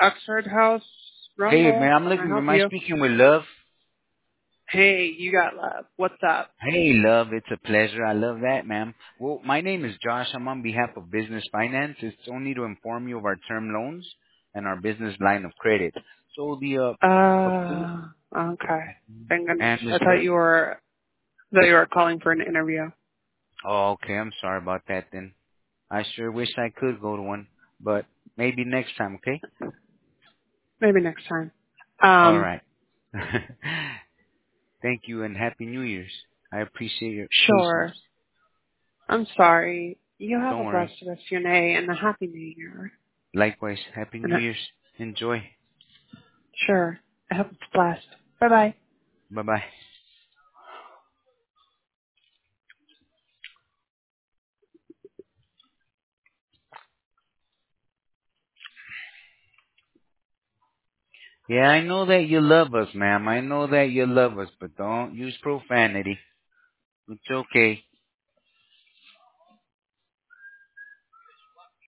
Oxford House Hey, Rumble. man, I'm Can I looking. help Am I you? speaking with Love? Hey, you got love. What's up? Hey, Love, it's a pleasure. I love that, ma'am. Well, my name is Josh. I'm on behalf of Business Finance. It's only to inform you of our term loans and our business line of credit. So Okay. Thank goodness. and I thought you were calling for an interview. oh, okay. I'm sorry about that. Then I sure wish I could go to one, but maybe next time. Okay. Maybe next time. All Um, right. Thank you and Happy New Year's. I appreciate your patience. sure. I'm sorry. You have Don't a worry. blessed rest of your day and a happy new year. Likewise, Happy And New Year's. Enjoy. sure. I hope it's blessed. Bye bye. Bye bye. Yeah, I know that you love us, ma'am. I know that you love us, but don't use profanity. It's okay.